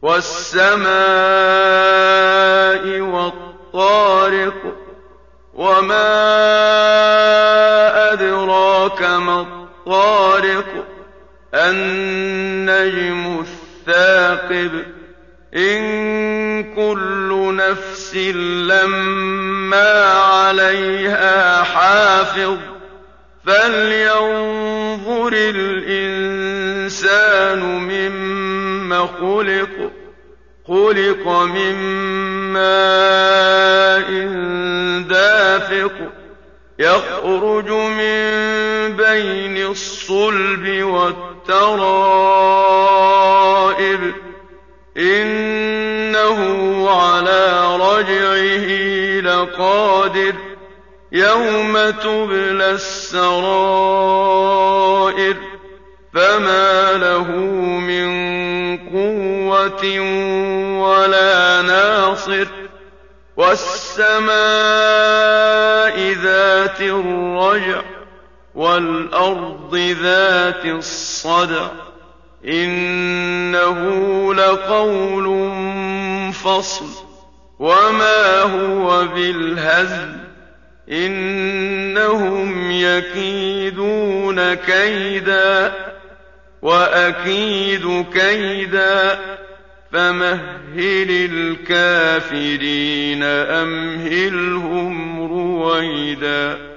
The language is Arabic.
وَالسَّمَاءِ وَالطَّارِقِ وَمَا أَدْرَاكَ مَا الطَّارِقُ النَّجْمُ الثَّاقِبُ إِن كُلُّ نَفْسٍ لَّمَّا عَلَيْهَا حَافِظٌ فَلْيَنظُرِ الْإِنسَانُ مِمَّ خُلِقَ مِن مَّاءٍ دَافِقٍ يَخْرُجُ مِن بَيْنِ الصُّلْبِ وَالتَّرَائِبِ إِنَّهُ عَلَىٰ رَجْعِهِ لَقَادِرٌ يَوْمَ تُبْلَى السَّرَائِرُ فَمَا لَهُ مِن قُوَّةٍ وَلَا نَاصِرٍ وَالسَّمَاءِ ذَاتِ الرَّجْعِ وَالْأَرْضِ ذَاتِ الصَّدْعِ إِنَّهُ لَقَوْلٌ فَصْلٌ وَمَا هُوَ بِالْهَزْلِ إِنَّهُمْ يَكِيدُونَ كَيْدًا وَأَكِيدُ كَيْدًا فَمَهِّلِ الْكَافِرِينَ أَمْهِلْهُمْ رُوَيْدًا